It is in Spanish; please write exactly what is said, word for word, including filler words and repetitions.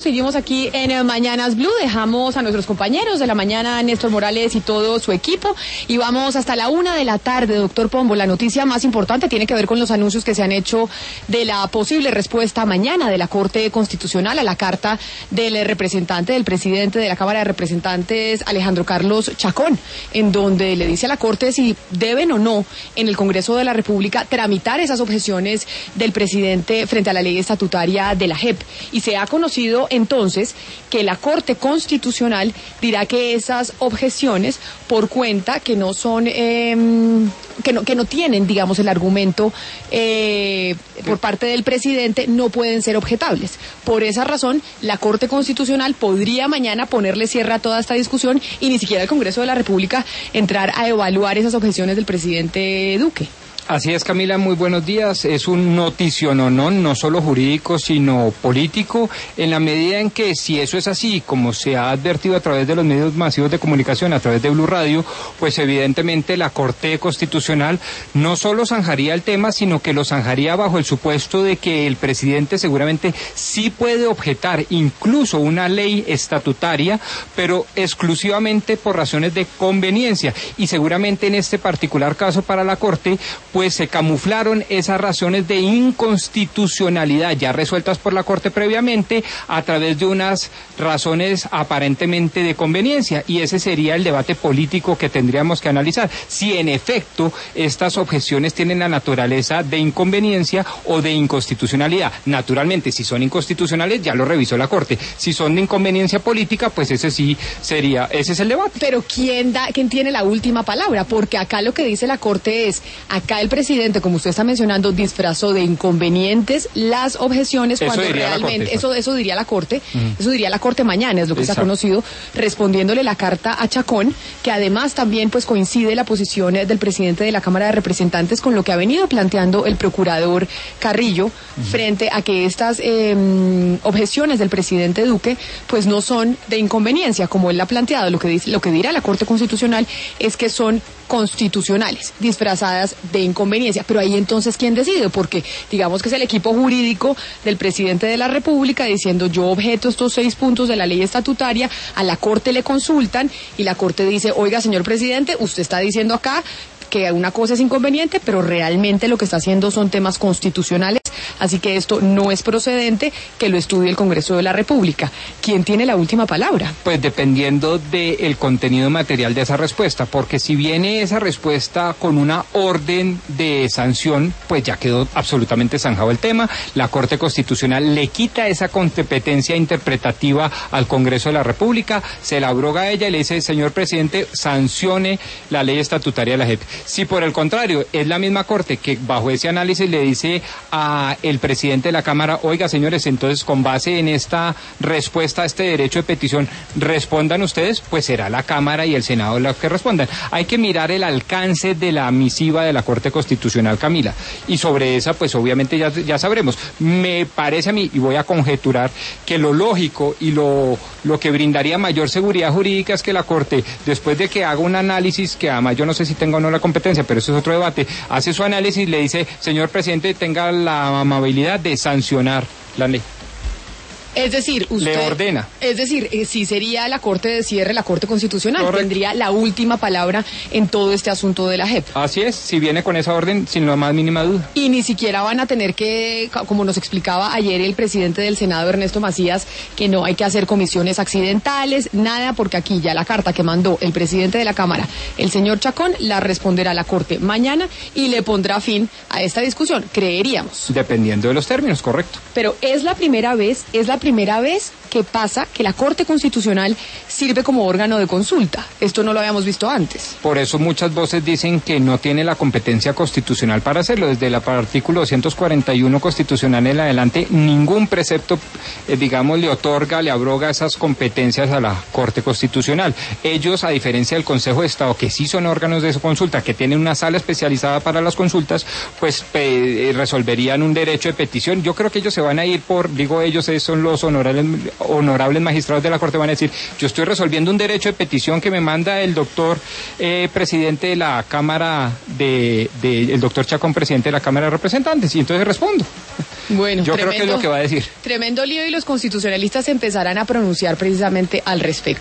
Seguimos aquí en Mañanas Blue, dejamos a nuestros compañeros de la mañana, Néstor Morales y todo su equipo, y vamos hasta la una de la tarde, doctor Pombo. La noticia más importante tiene que ver con los anuncios que se han hecho de la posible respuesta mañana de la Corte Constitucional a la carta del representante del presidente de la Cámara de Representantes, Alejandro Carlos Chacón, en donde le dice a la Corte si deben o no en el Congreso de la República tramitar esas objeciones del presidente frente a la ley estatutaria de la J E P. Y se ha conocido entonces que la Corte Constitucional dirá que esas objeciones, por cuenta que no son, eh, que no, que no tienen, digamos, el argumento eh, por parte del presidente, no pueden ser objetables. Por esa razón, la Corte Constitucional podría mañana ponerle cierre a toda esta discusión y ni siquiera el Congreso de la República entrar a evaluar esas objeciones del presidente Duque. Así es, Camila, muy buenos días. Es un noticiononón, no solo jurídico, sino político, en la medida en que, si eso es así, como se ha advertido a través de los medios masivos de comunicación, a través de Blue Radio, pues evidentemente la Corte Constitucional no solo zanjaría el tema, sino que lo zanjaría bajo el supuesto de que el presidente seguramente sí puede objetar incluso una ley estatutaria, pero exclusivamente por razones de conveniencia. Y seguramente en este particular caso para la Corte, pues se camuflaron esas razones de inconstitucionalidad ya resueltas por la Corte previamente a través de unas razones aparentemente de conveniencia, y ese sería el debate político que tendríamos que analizar, si en efecto estas objeciones tienen la naturaleza de inconveniencia o de inconstitucionalidad. Naturalmente, si son inconstitucionales ya lo revisó la Corte, si son de inconveniencia política, pues ese sí sería, ese es el debate. Pero ¿quién da, quién tiene la última palabra? Porque acá lo que dice la Corte es, acá el presidente, como usted está mencionando, disfrazó de inconvenientes las objeciones, eso cuando realmente, Corte, eso, eso diría la Corte, mm. eso diría la Corte mañana, es lo que Exacto. se ha conocido, respondiéndole la carta a Chacón, que además también pues coincide la posición del presidente de la Cámara de Representantes con lo que ha venido planteando el procurador Carrillo, mm. frente a que estas eh, objeciones del presidente Duque pues no son de inconveniencia, como él ha planteado. Lo que dice, lo que dirá la Corte Constitucional es que son constitucionales, disfrazadas de inconveniencia. Pero ahí entonces, ¿quién decide? Porque digamos que es el equipo jurídico del presidente de la República diciendo, yo objeto estos seis puntos de la ley estatutaria, a la Corte le consultan y la Corte dice, oiga, señor presidente, usted está diciendo acá que una cosa es inconveniente, pero realmente lo que está haciendo son temas constitucionales, así que esto no es procedente, que lo estudie el Congreso de la República. ¿Quién tiene la última palabra? Pues dependiendo del contenido material de esa respuesta, porque si viene esa respuesta con una orden de sanción, pues ya quedó absolutamente zanjado el tema. La Corte Constitucional le quita esa competencia interpretativa al Congreso de la República, se la abroga a ella y le dice, señor presidente, sancione la ley estatutaria de la J E P. Si por el contrario es la misma Corte que bajo ese análisis le dice a el presidente de la Cámara, oiga señores, entonces con base en esta respuesta a este derecho de petición, respondan ustedes, pues será la Cámara y el Senado los que respondan. Hay que mirar el alcance de la misiva de la Corte Constitucional, Camila, y sobre esa pues obviamente ya, ya sabremos. Me parece a mí, y voy a conjeturar, que lo lógico y lo, lo que brindaría mayor seguridad jurídica es que la Corte, después de que haga un análisis, que además yo no sé si tenga o no la competencia, pero eso es otro debate, hace su análisis y le dice, señor presidente, tenga la amabilidad de sancionar la ley. Es decir, usted... Le ordena. Es decir, eh, si sería la Corte de cierre, la Corte Constitucional, Correcto. Tendría la última palabra en todo este asunto de la J E P. Así es, si viene con esa orden, sin la más mínima duda. Y ni siquiera van a tener que, como nos explicaba ayer el presidente del Senado, Ernesto Macías, que no hay que hacer comisiones accidentales, nada, porque aquí ya la carta que mandó el presidente de la Cámara, el señor Chacón, la responderá la Corte mañana y le pondrá fin a esta discusión, creeríamos. Dependiendo de los términos, correcto. Pero es la primera vez, es la primera vez que pasa que la Corte Constitucional sirve como órgano de consulta. Esto no lo habíamos visto antes. Por eso muchas voces dicen que no tiene la competencia constitucional para hacerlo. Desde el artículo doscientos cuarenta y uno constitucional en adelante, ningún precepto, eh, digamos, le otorga, le abroga esas competencias a la Corte Constitucional. Ellos, a diferencia del Consejo de Estado, que sí son órganos de consulta, que tienen una sala especializada para las consultas, pues eh, resolverían un derecho de petición. Yo creo que ellos se van a ir por, digo ellos, son los los honorables, honorables magistrados de la Corte van a decir, yo estoy resolviendo un derecho de petición que me manda el doctor eh, presidente de la Cámara de, de, el doctor Chacón, presidente de la Cámara de Representantes, y entonces respondo. Bueno, yo tremendo, creo que es lo que va a decir. Tremendo lío, y los constitucionalistas empezarán a pronunciar precisamente al respecto.